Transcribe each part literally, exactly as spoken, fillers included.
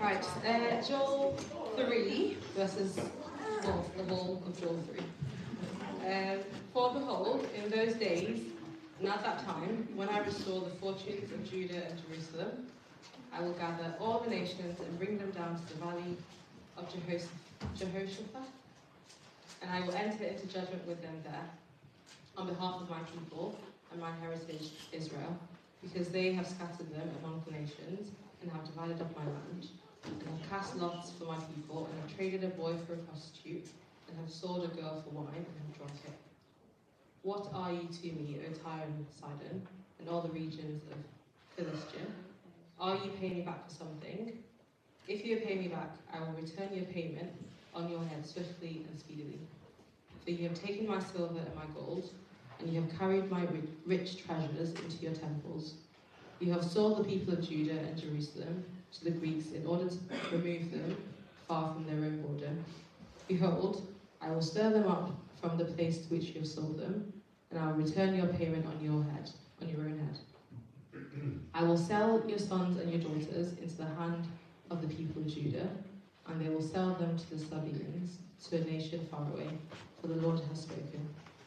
Right, uh, Joel three, verses, well, the whole of Joel three. Um, For behold, in those days, and at that time, when I restore the fortunes of Judah and Jerusalem, I will gather all the nations and bring them down to the valley of Jehos- Jehoshaphat, and I will enter into judgment with them there, on behalf of my people and my heritage Israel, because they have scattered them among the nations, and have divided up my land, and have cast lots for my people, and have traded a boy for a prostitute, and have sold a girl for wine, and have drunk it. What are you to me, O Tyre and Sidon, and all the regions of Philistia? Are you paying me back for something? If you pay me back, I will return your payment on your head swiftly and speedily. For you have taken my silver and my gold, and you have carried my rich treasures into your temples. You have sold the people of Judah and Jerusalem to the Greeks in order to remove them far from their own border. Behold, I will stir them up from the place to which you have sold them, and I will return your payment on your head, on your own head. I will sell your sons and your daughters into the hand of the people of Judah, and they will sell them to the Sabaeans, to a nation far away, for the Lord has spoken.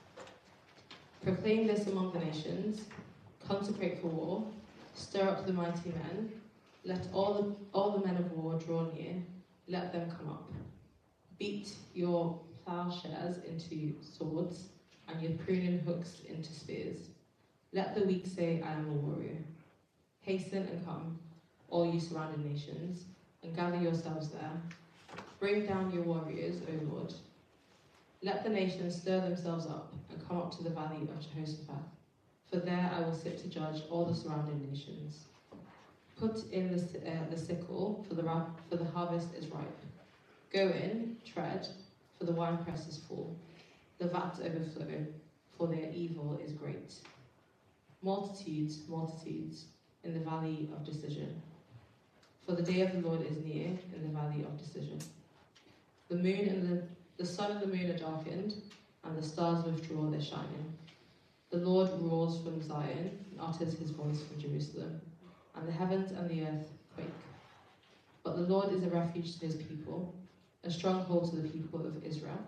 Proclaim this among the nations, consecrate for war, stir up the mighty men, let all the, all the men of war draw near, let them come up. Beat your plowshares into swords, and your pruning hooks into spears. Let the weak say, I am a warrior. Hasten and come, all you surrounding nations, and gather yourselves there. Bring down your warriors, O Lord. Let the nations stir themselves up, and come up to the valley of Jehoshaphat. For there I will sit to judge all the surrounding nations. Put in the, uh, the sickle, for the, ra- for the harvest is ripe. Go in, tread, for the winepress is full. The vats overflow, for their evil is great. Multitudes, multitudes, in the valley of decision. For the day of the Lord is near in the valley of decision. The moon and the, the sun and the moon are darkened, and the stars withdraw their shining. The Lord roars from Zion, and utters his voice from Jerusalem, and the heavens and the earth quake. But the Lord is a refuge to his people, a stronghold to the people of Israel.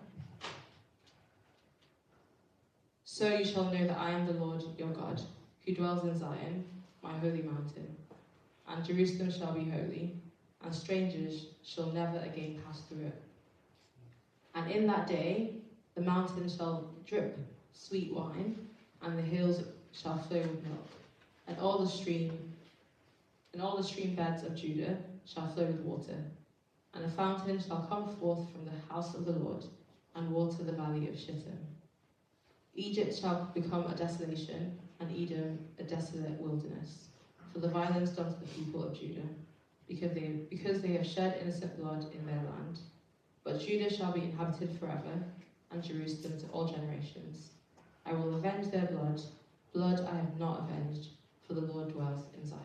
So you shall know that I am the Lord your God, who dwells in Zion, my holy mountain. And Jerusalem shall be holy, and strangers shall never again pass through it. And in that day the mountains shall drip sweet wine, and the hills shall flow with milk, and all the stream and all the stream beds of Judah shall flow with water. And a fountain shall come forth from the house of the Lord, and water the valley of Shittim. Egypt shall become a desolation, and Edom a desolate wilderness, for the violence done to the people of Judah, because they, because they have shed innocent blood in their land. But Judah shall be inhabited forever, and Jerusalem to all generations. I will avenge their blood, blood I have not avenged, for the Lord dwells in Zion.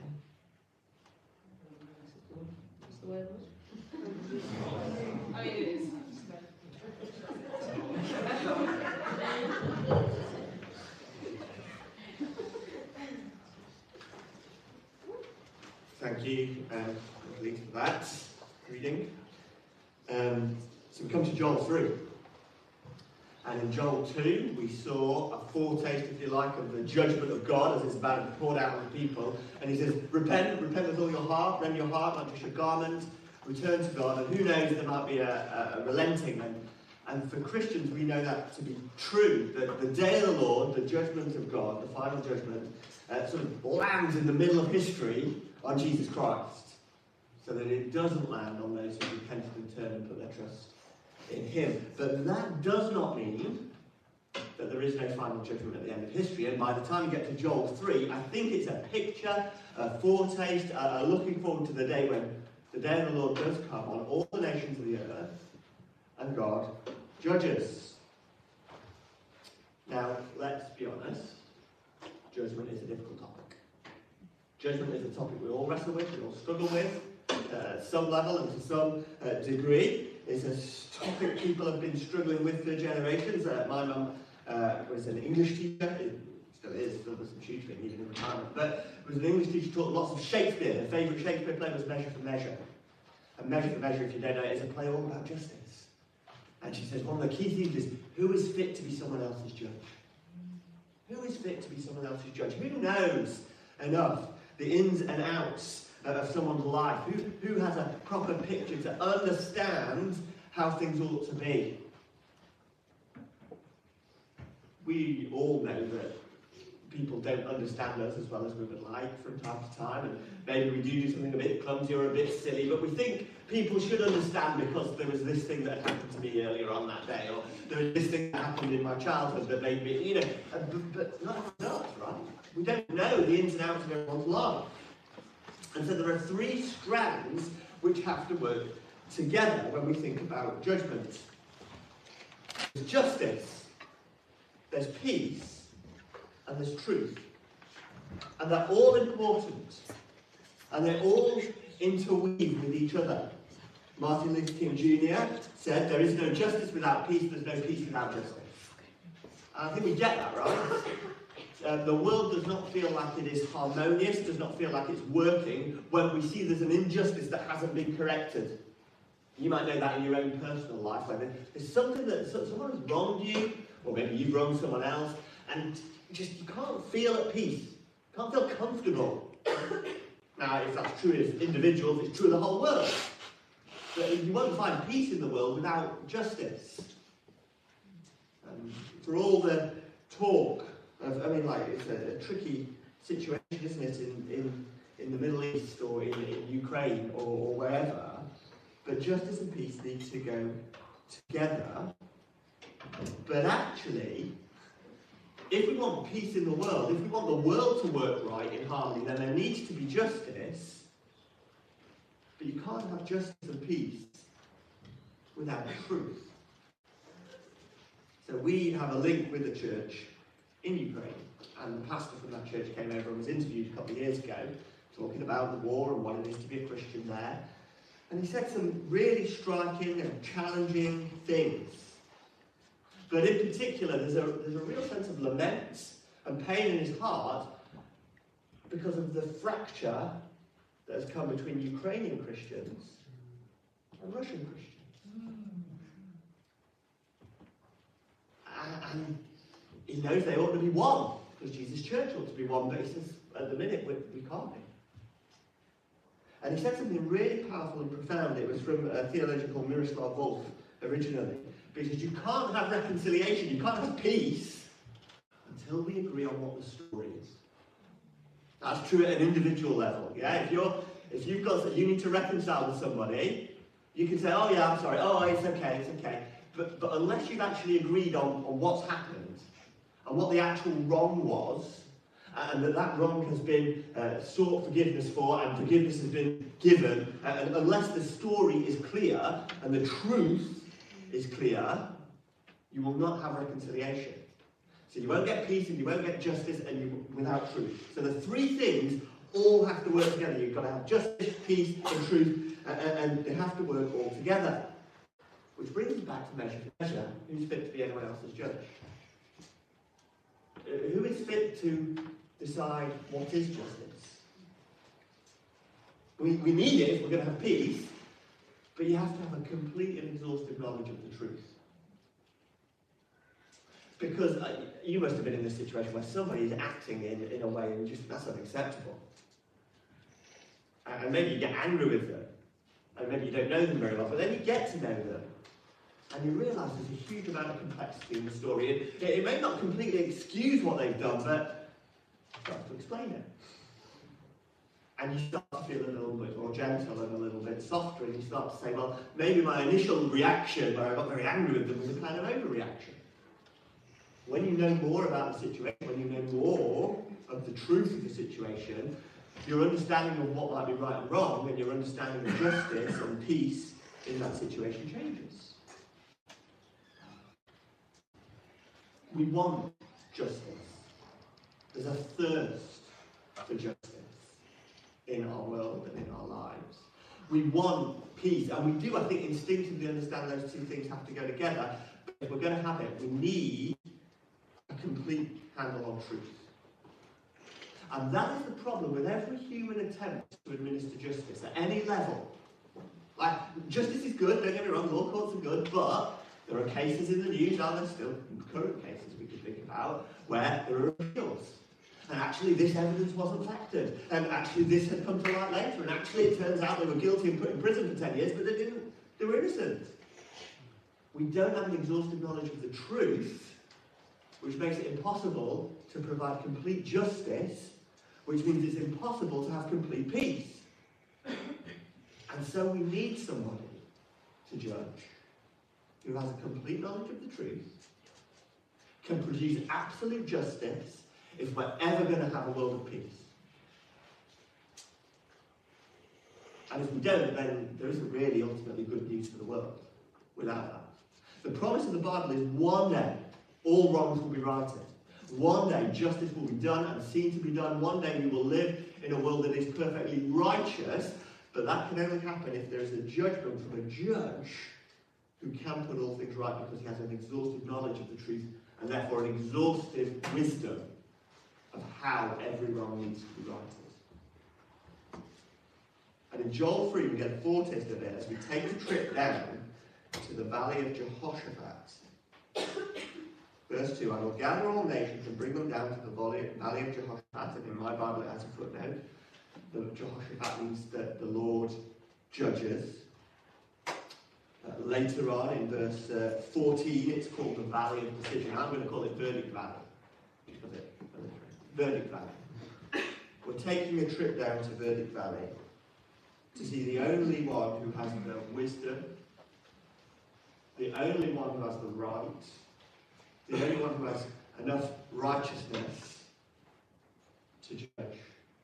What's the word? I mean, it is. Thank you, um, Lee, for that reading. Um, so we come to Joel three. And in Joel two, we saw a foretaste, if you like, of the judgment of God as it's about to be poured out on the people. And he says, repent, repent with all your heart, rend your heart, not just your garment, return to God. And who knows, there might be a, a, a relenting. And, and for Christians, we know that to be true, that the day of the Lord, the judgment of God, the final judgment, uh, sort of lands in the middle of history on Jesus Christ, so that it doesn't land on those who repent and turn and put their trust in him. But that does not mean that there is no final judgment at the end of history. And by the time you get to Joel three, I think it's a picture, a foretaste, a, a looking forward to the day when the day of the Lord does come on all the nations of the earth, and God judges. Now, let's be honest, judgment is a difficult topic. Judgment is a topic we all wrestle with, we all struggle with, uh, at some level and to some uh, degree. It's a topic people have been struggling with for generations. Uh, my mum uh, was an English teacher, it still is, still does some tutoring even in retirement, but was an English teacher, taught lots of Shakespeare. Her favourite Shakespeare play was Measure for Measure. And Measure for Measure, if you don't know, is a play all about justice. And she says one of the key themes is, who is fit to be someone else's judge? Who is fit to be someone else's judge? Who knows enough the ins and outs of someone's life? Who, who has a proper picture to understand how things ought to be? We all know that people don't understand us as well as we would like from time to time, and maybe we do do something a bit clumsy or a bit silly, but we think people should understand because there was this thing that happened to me earlier on that day, or there was this thing that happened in my childhood that made me, you know, but, but not us, right? We don't know the ins and outs of everyone's life. And so there are three strands which have to work together when we think about judgment. There's justice, there's peace, and there's truth. And they're all important. And they're all interweave with each other. Martin Luther King Junior said, there is no justice without peace, there's no peace without justice. And I think we get that, right? Uh, the world does not feel like it is harmonious, does not feel like it's working when we see there's an injustice that hasn't been corrected. You might know that in your own personal life, where there's something that someone has wronged you, or maybe you've wronged someone else, and just you can't feel at peace, can't feel comfortable. Now, if that's true as individuals, it's true of the whole world. But you won't find peace in the world without justice. Um, for all the talk of, I mean, like, it's a, a tricky situation, isn't it, in, in, in the Middle East or in, in Ukraine or, or wherever. But justice and peace need to go together. But actually, if we want peace in the world, if we want the world to work right in harmony, then there needs to be justice. But you can't have justice and peace without truth. So we have a link with the church in Ukraine, and the pastor from that church came over and was interviewed a couple of years ago, talking about the war and what it is to be a Christian there. And he said some really striking and challenging things. But in particular, there's a, there's a real sense of lament and pain in his heart because of the fracture that has come between Ukrainian Christians and Russian Christians. And, and he knows they ought to be one, because Jesus' church ought to be one, but he says, at the minute, we, we can't be. And he said something really powerful and profound. It was from a theologian called Miroslav Volf, originally. Because you can't have reconciliation, you can't have peace, until we agree on what the story is. That's true at an individual level. Yeah, if you're, if you've got, you need to reconcile with somebody, you can say, "Oh yeah, I'm sorry. Oh, it's okay, it's okay." But but unless you've actually agreed on, on what's happened and what the actual wrong was, and that that wrong has been uh, sought forgiveness for, and forgiveness has been given, and unless the story is clear and the truth is clear, you will not have reconciliation. So you won't get peace and you won't get justice and you without truth. So the three things all have to work together. You've got to have justice, peace, and truth, and, and they have to work all together. Which brings us back to Measure for Measure. Who's fit to be anyone else's judge? Who is fit to decide what is justice? We, we need it if we're going to have peace, but you have to have a complete and exhaustive knowledge of the truth. Because uh, you must have been in this situation where somebody is acting in, in a way and just that's unacceptable. And maybe you get angry with them, and maybe you don't know them very well, but then you get to know them, and you realise there's a huge amount of complexity in the story. It, it, it may not completely excuse what they've done, but you have to explain it. And you start to feel a little bit more gentle and a little bit softer, and you start to say, well, maybe my initial reaction, where I got very angry with them, was a kind of overreaction. When you know more about the situation, when you know more of the truth of the situation, your understanding of what might be right and wrong, and your understanding of justice and peace in that situation changes. We want justice. There's a thirst for justice in our world and in our lives. We want peace, and we do, I think, instinctively understand those two things have to go together. But if we're going to have it, we need a complete handle on truth. And that is the problem with every human attempt to administer justice at any level. Like Justice is good, don't get me wrong, law courts are good, but there are cases in the news, are there still current cases we could think about, where there are appeals. And actually this evidence wasn't factored. And actually this had come to light later. And actually it turns out they were guilty and put in prison for ten years, but they didn't, they were innocent. We don't have an exhaustive knowledge of the truth, which makes it impossible to provide complete justice, which means it's impossible to have complete peace. And so we need somebody to judge who has a complete knowledge of the truth, can produce absolute justice, if we're ever going to have a world of peace. And if we don't, then there isn't really ultimately good news for the world without that. The promise of the Bible is one day all wrongs will be righted. One day justice will be done and seen to be done. One day we will live in a world that is perfectly righteous, but that can only happen if there is a judgment from a judge who can put all things right because he has an exhaustive knowledge of the truth and therefore an exhaustive wisdom of how every wrong needs to be righted. And in Joel three, we get a foretaste of it as we take a trip down to the valley of Jehoshaphat. Verse two, I will gather all nations and bring them down to the valley, valley of Jehoshaphat, and in my Bible it has a footnote. The Jehoshaphat means that the Lord judges. Uh, later on in verse uh, fourteen, it's called the Valley of Decision. I'm going to call it Verdict Valley. Because it, Verdict Valley. We're taking a trip down to Verdict Valley to see the only one who has the wisdom, the only one who has the right, the only one who has enough righteousness to judge.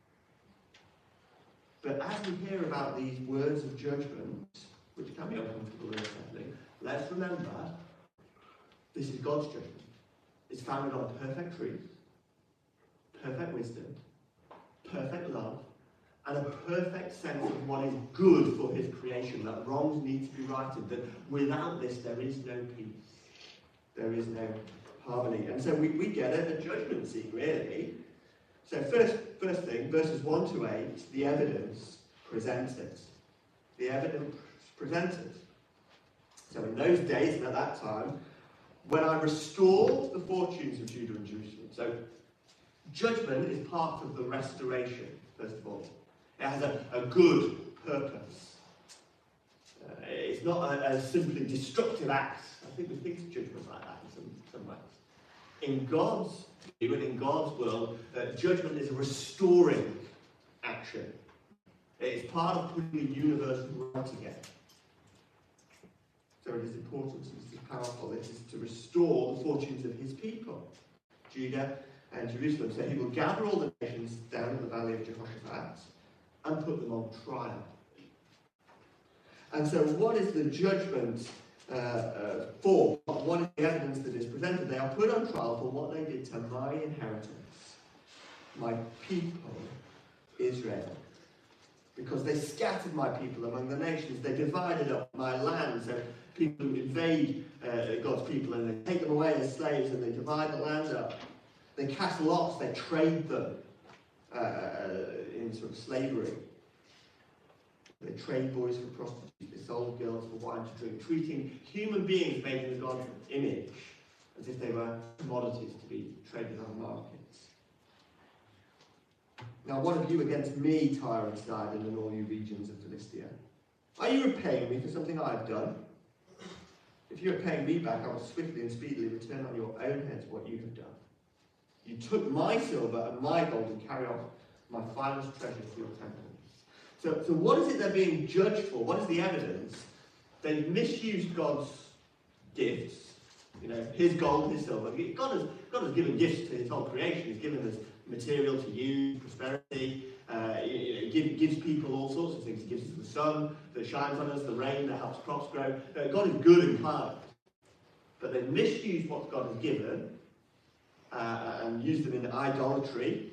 But as we hear about these words of judgment, which can be uncomfortable and unsettling, let's remember this is God's judgment. It's founded on perfect truth, perfect wisdom, perfect love, and a perfect sense of what is good for his creation, that wrongs need to be righted, that without this there is no peace, there is no harmony. And so we, we get a, a judgment scene, really. So first, first thing, verses one to eight, the evidence presented. The evidence presented. So in those days and at that time, when I restored the fortunes of Judah and Jerusalem. So judgment is part of the restoration, first of all. It has a, a good purpose. Uh, it's not a, a simply destructive act. I think we think of judgment like that in some, some ways. In God's view and in God's world, uh, judgment is a restoring action. It's part of putting the universe right again. So it is important, it is powerful. It is to restore the fortunes of his people, Judah and Jerusalem. So he will gather all the nations down in the valley of Jehoshaphat and put them on trial. And so what is the judgment uh, uh, for? What is the evidence that is presented? They are put on trial for what they did to my inheritance, my people, Israel. Because they scattered my people among the nations. They divided up my land. So people who invade uh, God's people and they take them away as slaves and they divide the land up. They cast lots, they trade them uh, in sort of slavery. They trade boys for prostitutes, they sold girls for wine to drink, treating human beings made in God's image as if they were commodities to be traded on markets. Now, what have you against me, Tyre and Sidon, and all you regions of Philistia? Are you repaying me for something I have done? If you are paying me back, I will swiftly and speedily return on your own heads what you have done. You took my silver and my gold and carried off my finest treasures to your temples. So, so what is it they're being judged for? What is the evidence? They've misused God's gifts. You know, his gold, his silver. God has, God has given gifts to his whole creation. He's given us material to use, prosperity. Uh, you know, give, gives people all sorts of things. He gives us the sun that shines on us, the rain that helps crops grow. Uh, God is good and kind. But they've misused what God has given uh, and used them in idolatry.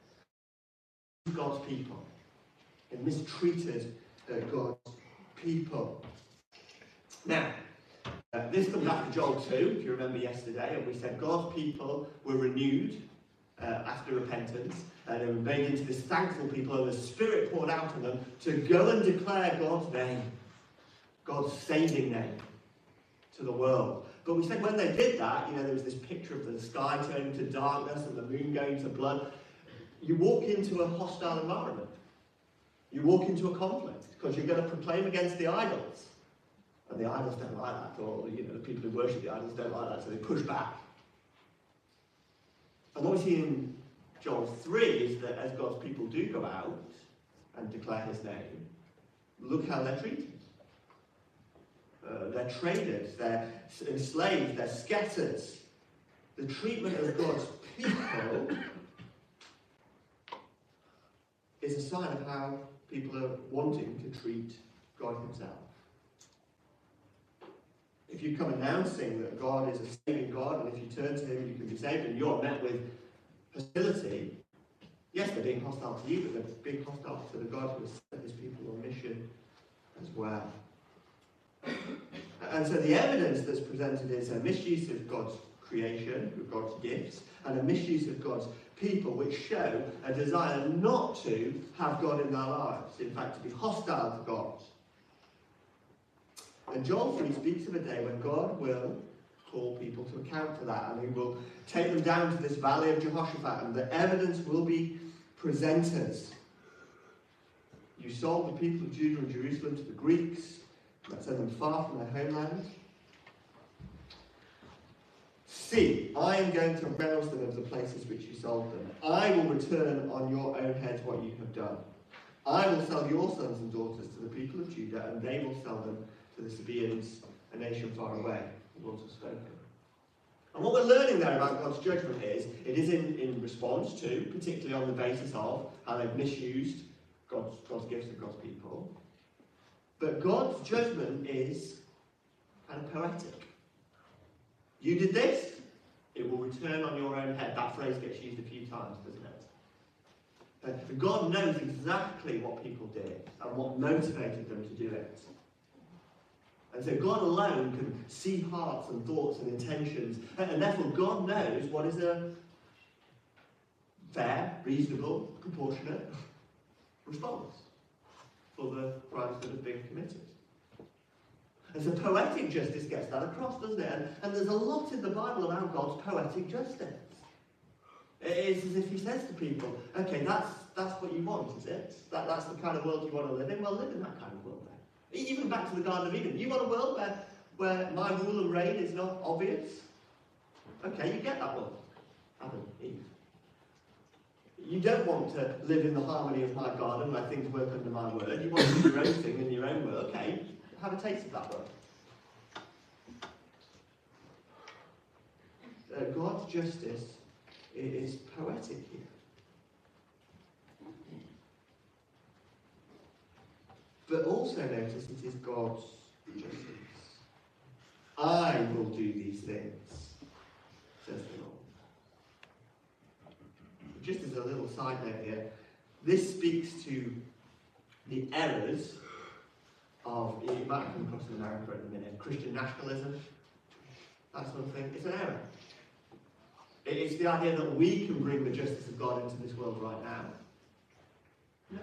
God's people. And mistreated uh, God's people. Now, uh, this comes after Joel two, if you remember yesterday, and we said God's people were renewed uh, after repentance, and they were made into this thankful people, and the Spirit poured out on them to go and declare God's name. God's saving name to the world. But we said when they did that, you know, there was this picture of the sky turning to darkness and the moon going to blood. You walk into a hostile environment. You walk into a conflict because you're going to proclaim against the idols. And the idols don't like that, or you know, the people who worship the idols don't like that, so they push back. And what we see in Joel three is that as God's people do go out and declare his name, look how they're treated. Uh, they're traded, they're enslaved, they're scattered. The treatment of God's people is a sign of how people are wanting to treat God himself. If you come announcing that God is a saving God, and if you turn to him you can be saved, and you're met with hostility, yes, they're being hostile to you, but they're being hostile to the God who has sent his people on mission as well. And so the evidence that's presented is a misuse of God's creation, of God's gifts, and a misuse of God's people, which show a desire not to have God in their lives, in fact to be hostile to God. And Joel three speaks of a day when God will call people to account for that, and he will take them down to this valley of Jehoshaphat, and the evidence will be presented. You sold the people of Judah and Jerusalem to the Greeks, that sent them far from their homeland. See, I am going to rouse them of the places which you sold them. I will return on your own heads what you have done. I will sell your sons and daughters to the people of Judah, and they will sell them to the Sabaeans, a nation far away. The Lord has spoken. And what we're learning there about God's judgment is, it is in, in response to, particularly on the basis of how they've misused God's, God's gifts and God's people. But God's judgment is kind of poetic. You did this, it will return on your own head. That phrase gets used a few times, doesn't it? Uh, God knows exactly what people did and what motivated them to do it. And so God alone can see hearts and thoughts and intentions, and therefore God knows what is a fair, reasonable, proportionate response for the crimes that have been committed. And so poetic justice gets that across, doesn't it? And, and there's a lot in the Bible about God's poetic justice. It is as if he says to people, okay, that's that's what you want, is it? That, that's the kind of world you want to live in? Well, live in that kind of world then. Even back to the Garden of Eden. You want a world where, where my rule and reign is not obvious? Okay, you get that world. Adam, Eve. You don't want to live in the harmony of my garden where things work under my word. You want to do your own thing in your own world. Okay, have a taste of that world. Uh, God's justice is poetic here. But also notice it is God's justice. I will do these things, says the Lord. Just as a little side note here, this speaks to the errors of, you might come across in America at the minute, Christian nationalism, that sort of thing. It's an error. It's the idea that we can bring the justice of God into this world right now. No.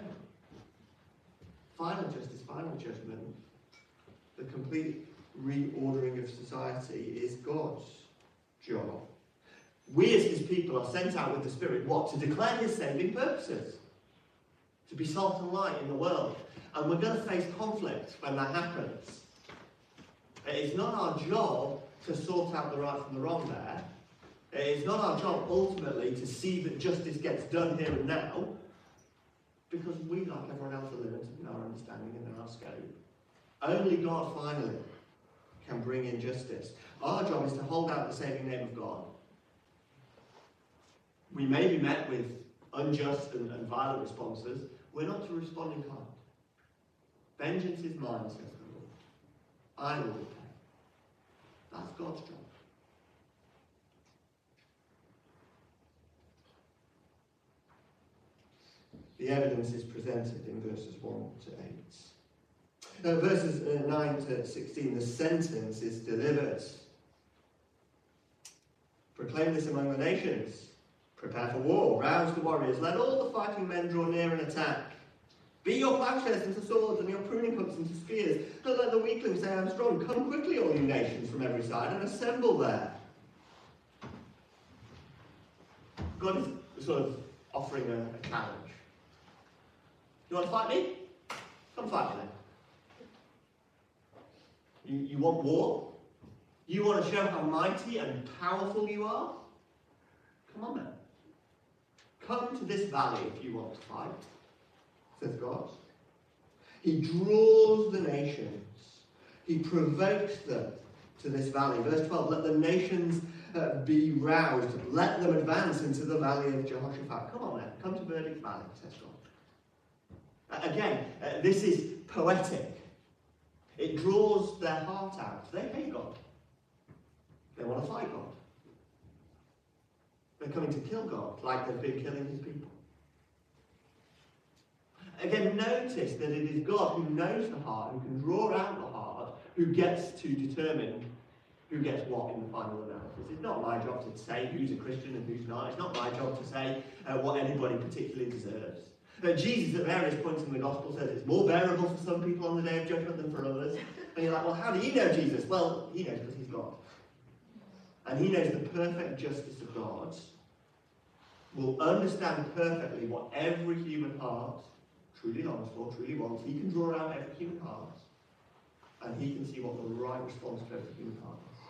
Final justice, final judgment, the complete reordering of society is God's job. We as his people are sent out with the Spirit, what? To declare his saving purposes. To be salt and light in the world. And we're going to face conflict when that happens. It's not our job to sort out the right from the wrong there. It's not our job ultimately to see that justice gets done here and now, because we, like everyone else, are limited in our understanding and in our scope. Only God finally can bring in justice. Our job is to hold out the saving name of God. We may be met with unjust and, and violent responses. We're not to respond in kind. Vengeance is mine, says the Lord. I will repay. That's God's job. The evidence is presented in verses one to eight. Uh, verses uh, nine to sixteen, the sentence is delivered. Proclaim this among the nations. Prepare for war. Rouse the warriors. Let all the fighting men draw near and attack. Be your plowshares into swords and your pruning hooks into spears. Don't let the weakling say, I'm strong. Come quickly, all you nations from every side, and assemble there. God is sort of offering a, a challenge. You want to fight me? Come fight me then. You, you want war? You want to show how mighty and powerful you are? Come on then. Come to this valley if you want to fight, says God. He draws the nations. He provokes them to this valley. Verse twelve, let the nations uh, be roused. Let them advance into the valley of Jehoshaphat. Come on then. Come to Verdict Valley, says God. Uh, again, uh, this is poetic. It draws their heart out. They hate God. They want to fight God. They're coming to kill God, like they've been killing his people. Again, notice that it is God who knows the heart, who can draw out the heart, who gets to determine who gets what in the final analysis. It's not my job to say who's a Christian and who's not. It's not my job to say uh, what anybody particularly deserves. Uh, Jesus at various points in the gospel says it's more bearable for some people on the day of judgment than for others. And you're like, well, how do you know Jesus? Well, he knows because he's God. And he knows the perfect justice of God, will understand perfectly what every human heart truly longs for, truly wants. He can draw out every human heart, and he can see what the right response to every human heart is.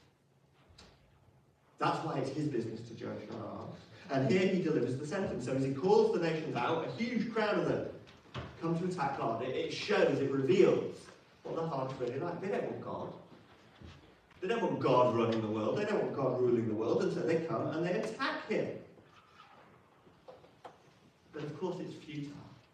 That's why it's his business to judge, not ours. And here he delivers the sentence. So as he calls the nations out, a huge crowd of them come to attack God. It, it shows, it reveals what their heart's really like. They don't want God. They don't want God running the world. They don't want God ruling the world. And so they come and they attack him. But of course it's futile.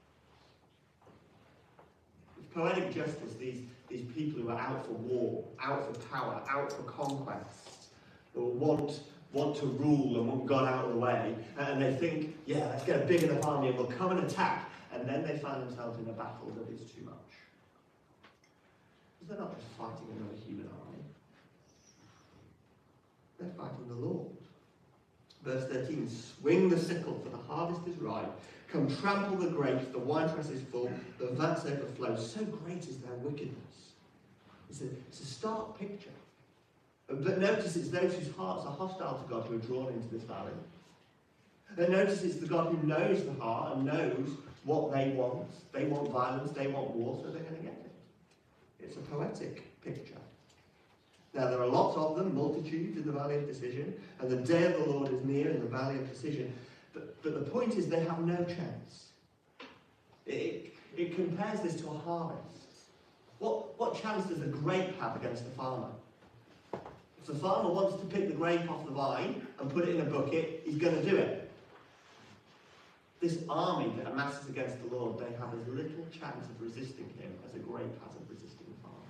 It's poetic justice, these, these people who are out for war, out for power, out for conquest, who want, want to rule and want God out of the way, and they think, yeah, let's get a big enough army and we'll come and attack, and then they find themselves in a battle that is too much. Because they're not just fighting another human army. They're fighting the Lord. Verse thirteen, swing the sickle, for the harvest is ripe. Come trample the grapes, the winepress is full, the vats overflow. So great is their wickedness. It's a, it's a stark picture. But notice it's those whose hearts are hostile to God who are drawn into this valley. And notice it's the God who knows the heart and knows what they want. They want violence, they want war, so they're going to get it. It's a poetic picture. Now there are lots of them, multitudes in the valley of decision, and the day of the Lord is near in the valley of decision. But, but the point is they have no chance. It, it compares this to a harvest. What, what chance does a grape have against a farmer? If the farmer wants to pick the grape off the vine and put it in a bucket, he's going to do it. This army that amasses against the Lord, they have as little chance of resisting him as a grape has of resisting the farmer.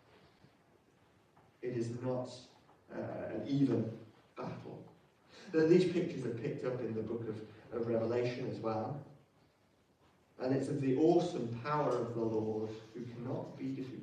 It is not uh, an even battle. Now, these pictures are picked up in the book of, of Revelation as well. And it's of the awesome power of the Lord who cannot be defeated.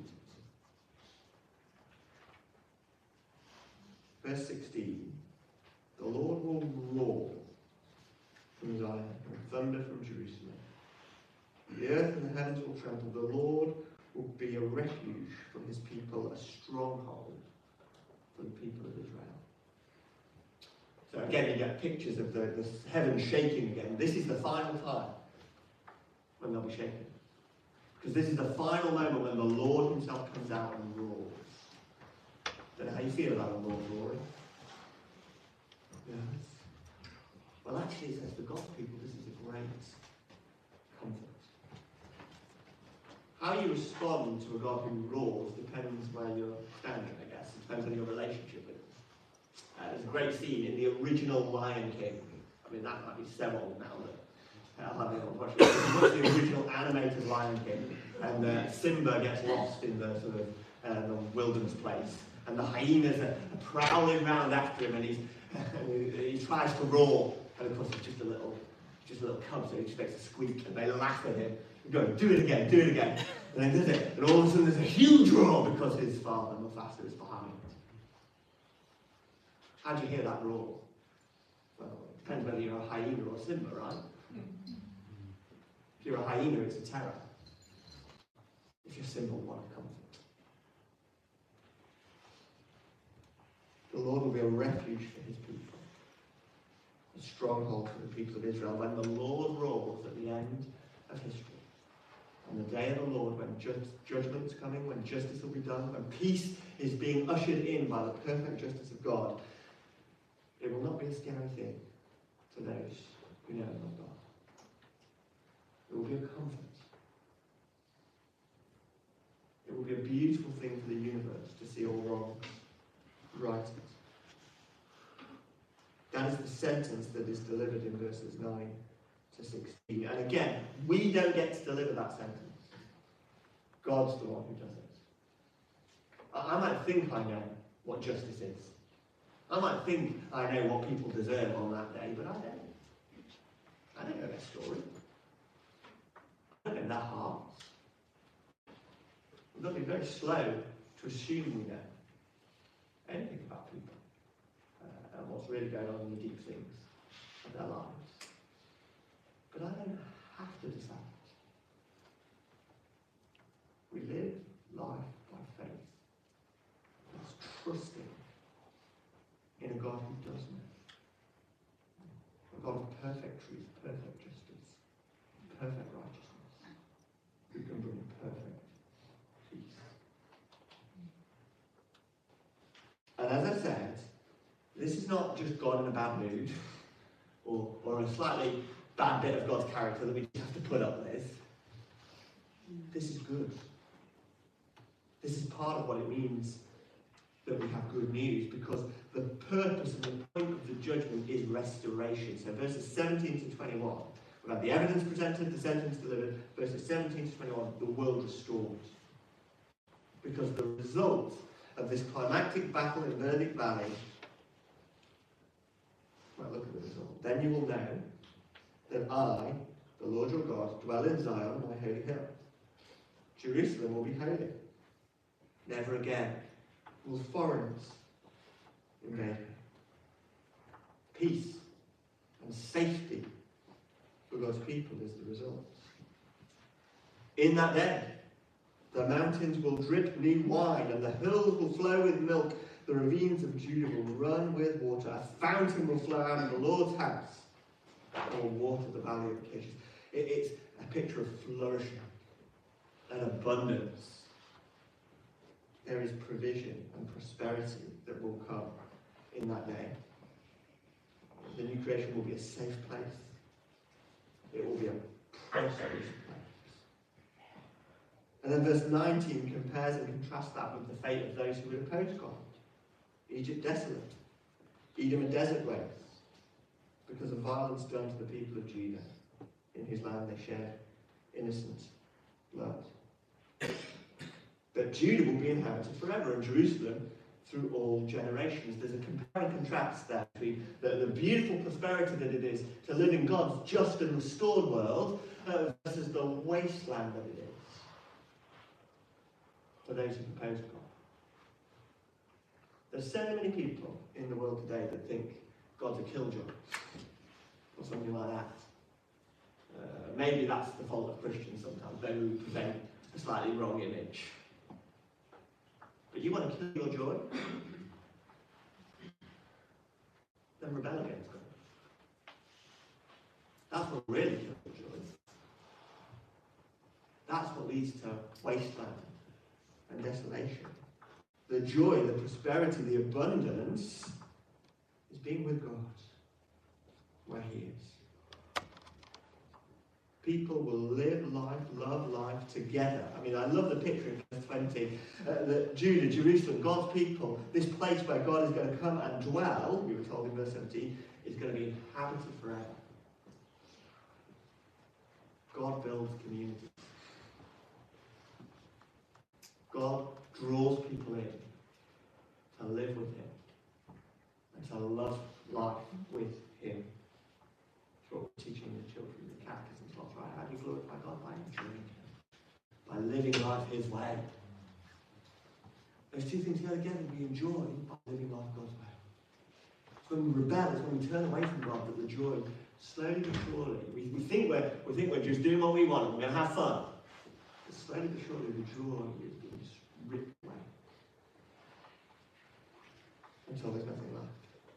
Verse sixteen, the Lord will roar from Zion and thunder from Jerusalem. The earth and the heavens will tremble. The Lord will be a refuge from his people, a stronghold for the people of Israel. So again, you get pictures of the, the heavens shaking again. This is the final time when they'll be shaken. Because this is the final moment when the Lord himself comes out and roars. Don't know how you feel about the Lord roaring. Yes. Well, actually, it says for God's people, this is a great comfort. How you respond to a God who roars depends where you're standing, I guess. It depends on your relationship with him. Uh, there's a great scene in the original Lion King. I mean, that might be so old now that I'll have it on watch it. Watch the original animated Lion King, and uh, Simba gets lost in the sort of uh, the wilderness place, and the hyenas are, are prowling around after him, and he's he, he tries to roar, and of course it's just a little, just a little cub, so he just makes a squeak, and they laugh at him. Go, do it again, do it again, and then does it, and all of a sudden there's a huge roar because his father Mufasa is behind. How do you hear that roar? Well, it depends whether you're a hyena or a Simba, right? If you're a hyena, it's a terror. if your symbol one of comfort. The Lord will be a refuge for his people, a stronghold for the people of Israel. When the Lord rules at the end of history, on the day of the Lord, when ju- judgment's coming, when justice will be done, when peace is being ushered in by the perfect justice of God, it will not be a scary thing to those who know not God. It will be a comfort. It will be a beautiful thing for the universe to see all wrongs righted. That is the sentence that is delivered in verses nine to sixteen. And again, we don't get to deliver that sentence. God's the one who does it. I, I might think I know what justice is. I might think I know what people deserve on that day, but I don't. I don't know their story. I don't know their hearts. We've got to be very slow to assume we know anything about people uh, and what's really going on in the deep things of their lives. But I don't have to decide. We live life by faith. It's trusting in a God who does know. A God of perfect truth, perfect justice, perfect righteousness, who can bring perfect peace. And as I said, this is not just God in a bad mood, or, or a slightly bad bit of God's character that we just have to put up with. This is good. This is part of what it means that we have good news, because the purpose and the point of the judgment is restoration. So verses seventeen to twenty-one, we've had the evidence presented, the sentence delivered. Verses seventeen to twenty-one, the world restored. Because the result of this climactic battle in Verdict Valley, well, look at the result. Then you will know that I, the Lord your God, dwell in Zion, my holy hill. Jerusalem will be holy. Never again will foreigners invade her. Peace and safety for God's people is the result. In that day, the mountains will drip new wine, and the hills will flow with milk. The ravines of Judah will run with water. A fountain will flow out of the Lord's house, and will water the valley of Acacias. It, it's a picture of flourishing and abundance. There is provision and prosperity that will come in that day. The new creation will be a safe place. It will be a prosperous place. And then verse nineteen compares and contrasts that with the fate of those who would oppose God. Egypt desolate. Edom a desert waste, because of violence done to the people of Judah, in whose land they shed innocent blood. But Judah will be inhabited forever, and Jerusalem through all generations. There's a compare and contrast there between the, the beautiful prosperity that it is to live in God's just and restored world uh, versus the wasteland that it is for those who oppose God. There's so many people in the world today that think God's a killjoy or something like that. Uh, maybe that's the fault of Christians sometimes. They will present a slightly wrong image. But you want to kill your joy? Then rebel against God. That's what really kills your joy. That's what leads to wasteland and desolation. The joy, the prosperity, the abundance is being with God where He is. People will live life, love life together. I mean, I love the picture in verse twenty uh, that Judah, Jerusalem, God's people, this place where God is going to come and dwell, we were told in verse seventeen, is going to be inhabited forever. God builds communities. God draws people in to live with Him and to love life with Him. That's what we're teaching the children in the catechism class, right? How do you glorify God? By enjoying Him, by living life His way. Those two things go together. We enjoy by living life God's way. It's when we rebel, it's when we turn away from God, that the joy, slowly but surely, we, we think we're we think we're just doing what we want. We're going to have fun. But slowly but surely the joy is being ripped away until there's nothing left.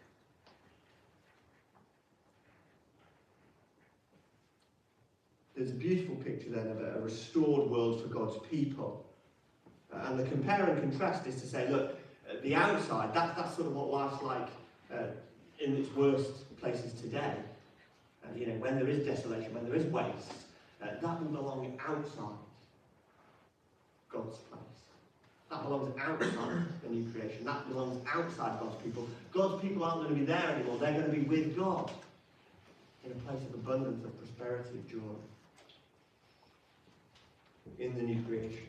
There's a beautiful picture then of a restored world for God's people. Uh, and the compare and contrast is to say, look, at the outside, that, that's sort of what life's like uh, in its worst places today. Uh, you know, when there is desolation, when there is waste, uh, that will belong outside God's place. That belongs outside the new creation. That belongs outside God's people. God's people aren't going to be there anymore. They're going to be with God in a place of abundance, of prosperity, of joy. In the new creation.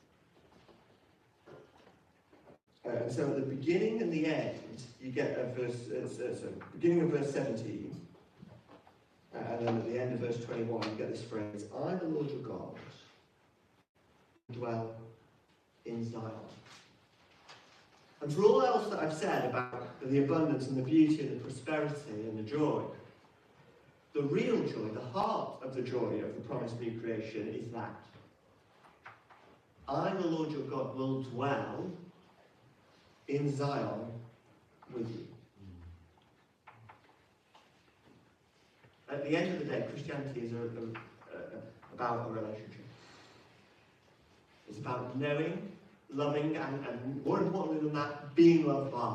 Uh, and so at the beginning and the end, you get a verse, uh, so, so beginning of verse seventeen, uh, and then at the end of verse twenty-one, you get this phrase, I, the Lord your God, dwell in Zion. And for all else that I've said about the abundance and the beauty and the prosperity and the joy, the real joy, the heart of the joy of the promised new creation is that I, the Lord your God, will dwell in Zion with you. At the end of the day, Christianity is a, a, a, about a relationship. It's about knowing, loving, and, and more importantly than that, being loved by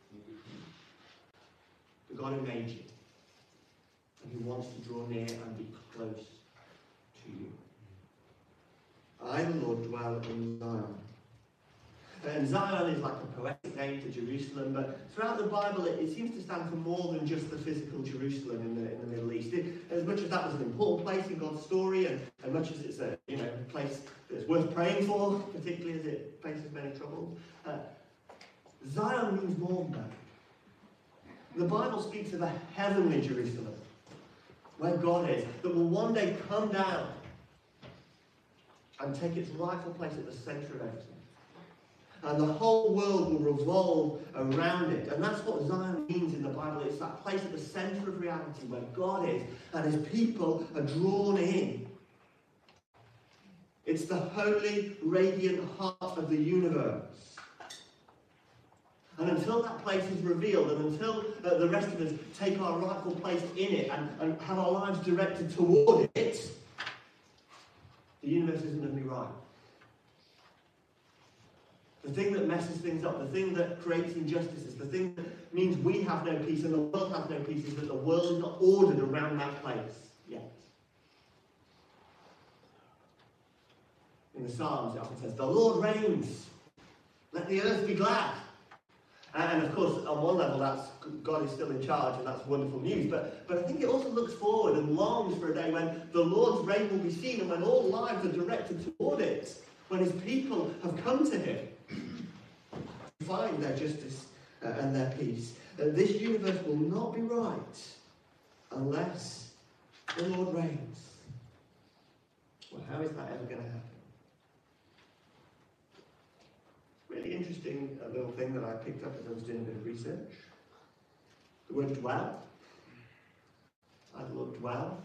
the God who made you and who wants to draw near and be close to you. I, the Lord, dwell in Zion. And Zion is like a poetic name to Jerusalem, but throughout the Bible it, it seems to stand for more than just the physical Jerusalem in the, in the Middle East. It, as much as that was an important place in God's story, and, and much as it's a you know place that's worth praying for, particularly as it faces many troubles, uh, Zion means more than that. The Bible speaks of a heavenly Jerusalem, where God is, that will one day come down and take its rightful place at the centre of everything. And the whole world will revolve around it. And that's what Zion means in the Bible. It's that place at the centre of reality where God is and his people are drawn in. It's the holy, radiant heart of the universe. And until that place is revealed, and until uh, the rest of us take our rightful place in it and, and have our lives directed toward it, the universe isn't going to be right. The thing that messes things up, the thing that creates injustices, the thing that means we have no peace and the world has no peace is that the world is not ordered around that place yet. In the Psalms it often says, the Lord reigns, let the earth be glad. And of course, on one level, that's God is still in charge, and that's wonderful news. But, but I think it also looks forward and longs for a day when the Lord's reign will be seen and when all lives are directed toward it, when his people have come to him to find their justice uh, and their peace. Uh, this universe will not be right unless the Lord reigns. Well, how is that ever going to happen? Really interesting uh, little thing that I picked up as I was doing a bit of research. The word dwell. I, the Lord, dwell.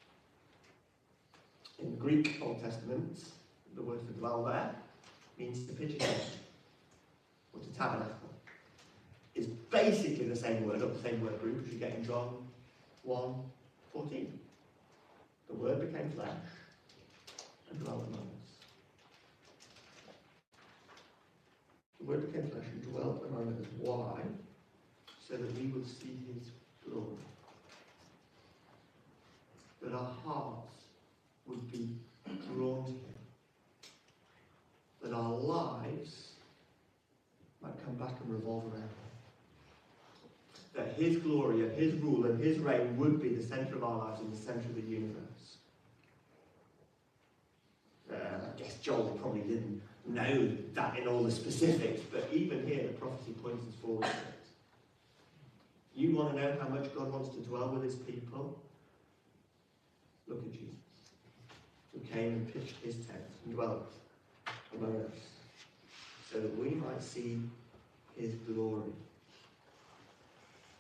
In the Greek Old Testament, the word for dwell there means to pitch a tent or to tabernacle. It's basically the same word, or the same word group as you get in John one fourteen. The word became flesh and dwelt among us. The word became flesh and dwelt among us. Why? So that we would see his glory. That our hearts would be drawn to him. That our lives might come back and revolve around him. That his glory and his rule and his reign would be the centre of our lives and the centre of the universe. Uh, I guess Joel probably didn't know that in all the specifics, but even here the prophecy points us forward to it. You want to know how much God wants to dwell with his people? Look at Jesus, who came and pitched his tent and dwelt among us, so that we might see his glory,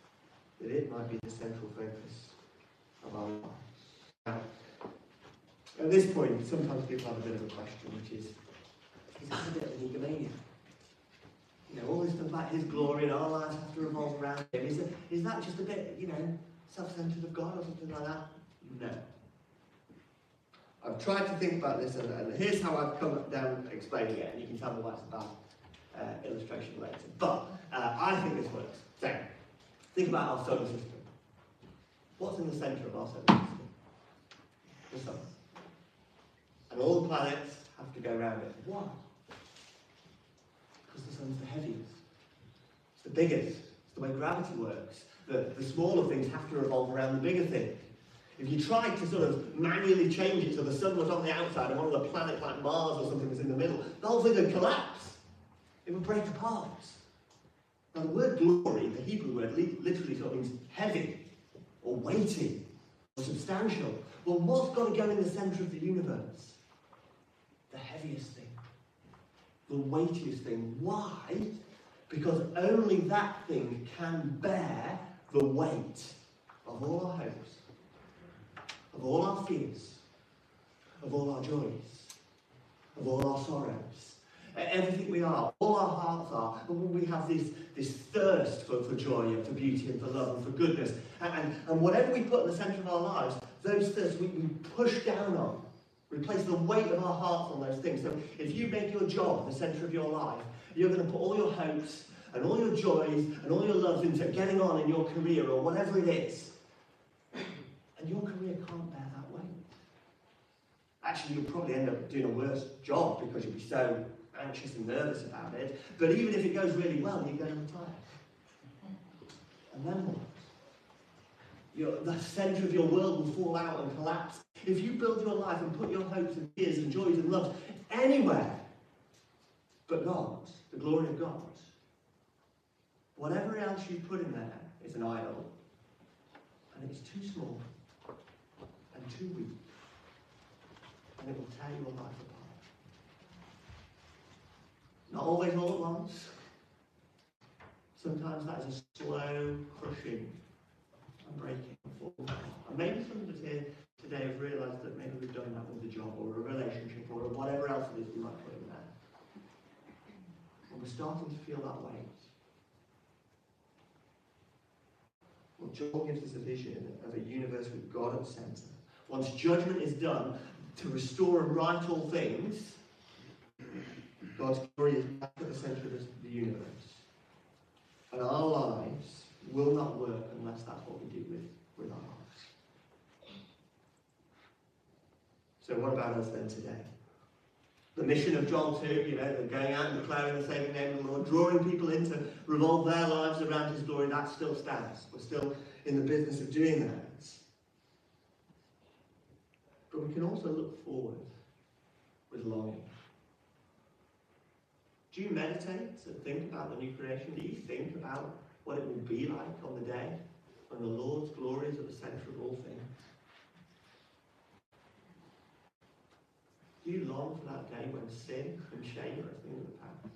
that it might be the central focus of our lives. Now, At this point, sometimes people have a bit of a question, which is, is that a bit of an egomania? You know, all this stuff about his glory and our lives have to revolve around him. Is, it, is that just a bit, you know, self-centered of God or something like that? No. I've tried to think about this, and, and here's how I've come down explaining it, and you can tell me why it's a bad uh, illustration later. But uh, I think this works. So, think about our solar system. What's in the centre of our solar system? The sun. And all the planets have to go around it. Why? Because the sun's the heaviest. It's the biggest. It's the way gravity works. The, the smaller things have to revolve around the bigger thing. If you tried to sort of manually change it so the sun was on the outside and one of the planets like Mars or something was in the middle, the whole thing would collapse. It would break apart. Now the word glory, the Hebrew word, literally sort of means heavy, or weighty, or substantial. Well, what's got to go in the centre of the universe? The heaviest thing. The weightiest thing. Why? Because only that thing can bear the weight of all our hopes, of all our fears, of all our joys, of all our sorrows, everything we are, all our hearts are. And we have this, this thirst for, for joy and for beauty and for love and for goodness. And, and, and whatever we put in the centre of our lives, those thirsts we, we push down on. We place the weight of our hearts on those things. So if you make your job the centre of your life, you're going to put all your hopes and all your joys and all your loves into getting on in your career or whatever it is. And your career can't bear that weight. Actually, you'll probably end up doing a worse job because you'll be so anxious and nervous about it. But even if it goes really well, you're going to retire. And then what? Your, the centre of your world will fall out and collapse. If you build your life and put your hopes and fears and joys and loves anywhere but God, the glory of God, whatever else you put in there is an idol, and it's too small and too weak, and it will tear your life apart. Not always all at once. Sometimes that is a slow crushing and breaking. And maybe some of us here today have realised that maybe we've done that with a job or a relationship or whatever else it is we might put in there. And we're starting to feel that weight. Well, Joel gives us a vision of a universe with God at the centre. Once judgment is done to restore and right all things, God's glory is back at the centre of the universe. And our lives will not work unless that's what we do with, with our lives. So what about us then today? The mission of Joel two, you know, they're going out and declaring the saving name of the Lord, drawing people in to revolve their lives around his glory, that still stands. We're still in the business of doing that. But we can also look forward with longing. Do you meditate and think about the new creation? Do you think about what it will be like on the day when the Lord's glory is at the centre of all things? Do you long for that day when sin and shame are a thing of the past?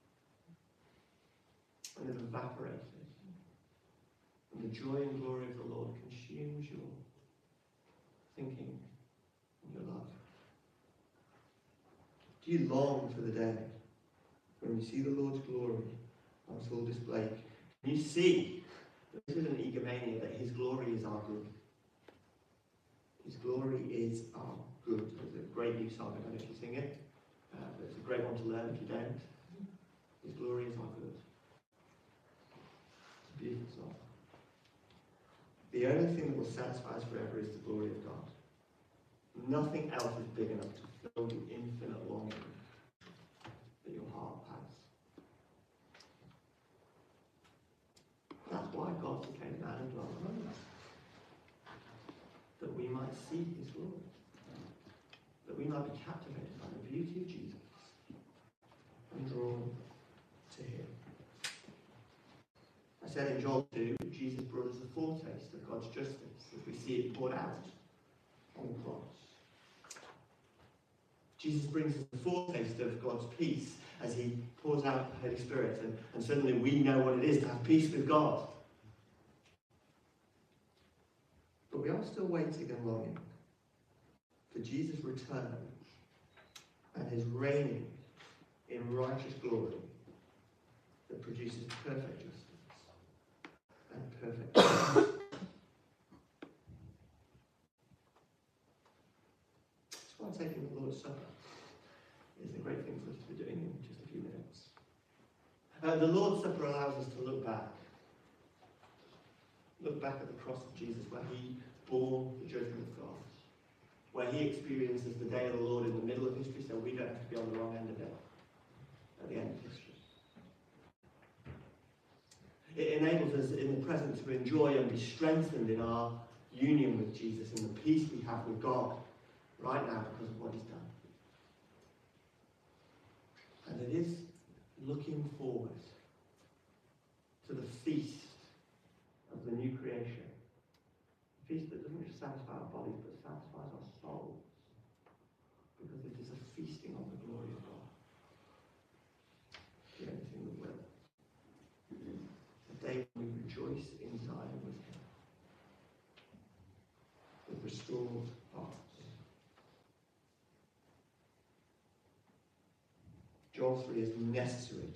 When they've evaporated, and the joy and glory of the Lord consumes your thinking and your love? Do you long for the day when we see the Lord's glory on full display? Can you see that this isn't egomania, that his glory is our good? His glory is our good. It's a great new song. I don't know if you sing it, uh, but it's a great one to learn if you don't. His glory is our good. It's a beautiful song. The only thing that will satisfy us forever is the glory of God. Nothing else is big enough to fill the infinite longing that your heart has. That's why God became man and dwelt among us. That we might see his glory. That we might be captivated by the beauty of Jesus and drawn to him. I said in Joel two, Jesus brought us a foretaste of God's justice as we see it poured out on the cross. Jesus brings us a foretaste of God's peace as he pours out the Holy Spirit, and, and suddenly we know what it is to have peace with God. But we are still waiting and longing. for Jesus' return and his reigning in righteous glory that produces perfect justice and perfect peace. That's why taking the Lord's Supper is a great thing for us to be doing in just a few minutes. Uh, the Lord's Supper allows us to look back. Look back at the cross of Jesus, where he bore the judgment of God, where he experiences the day of the Lord in the middle of history, so we don't have to be on the wrong end of it at the end of history. It enables us in the present to enjoy and be strengthened in our union with Jesus and the peace we have with God right now because of what he's done. And it is looking forward to the feast of the new creation. A feast that doesn't just satisfy our bodies, but satisfies our souls. Because it is a feasting on the glory of God. The only thing that will. A day when we rejoice in Zion with him. With restored hearts. Joel three is necessary.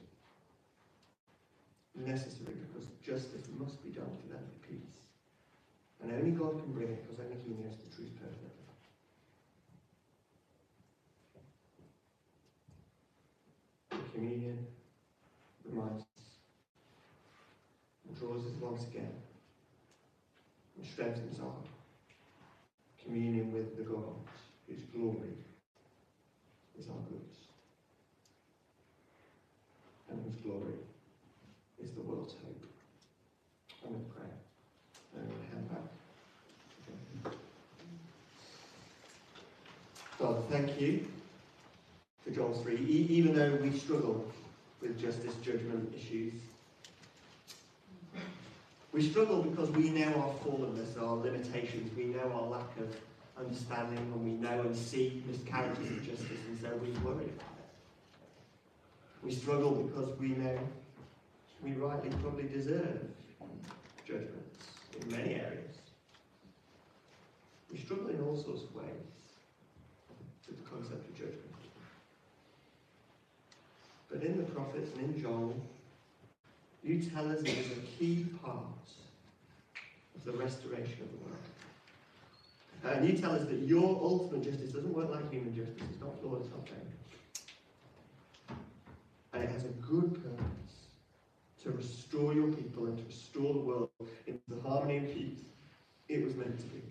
Necessary because justice must be done to them for peace. And only God can bring it because only he knows the truth perfectly. The communion reminds us and draws us once again and strengthens our communion with the God whose glory is our goods and whose glory is the world's hope. I'm going to pray. I'm going to hand back. Father, thank you for Joel three. E- even though we struggle with justice, judgment issues, we struggle because we know our fallenness, our limitations, we know our lack of understanding, and we know and see miscarriages of justice, and so we worry about it. We struggle because we know we rightly probably deserve judgments in many areas. We struggle in all sorts of ways with the concept of judgment. But in the prophets and in Joel, you tell us it is a key part of the restoration of the world. And you tell us that your ultimate justice doesn't work like human justice. It's not flawed, it's not fair. And it has a good purpose. To restore your people and to restore the world into the harmony and peace it was meant to be.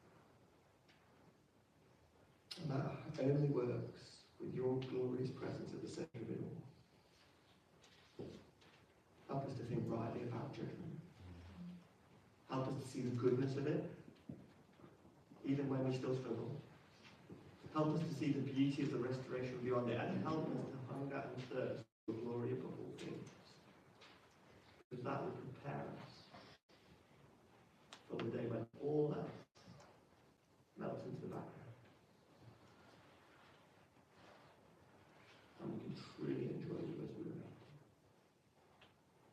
And that only works with your glorious presence at the centre of it all. Help us to think rightly about judgment. Help us to see the goodness of it, even when we still struggle. Help us to see the beauty of the restoration beyond it, and help us to hunger and thirst for the glory above all things. Because that will prepare us for the day when all else melts into the background. And we can truly enjoy you as we remain.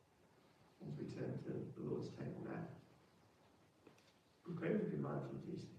As we turn to the Lord's table now, we pray we'll be mindful of these things.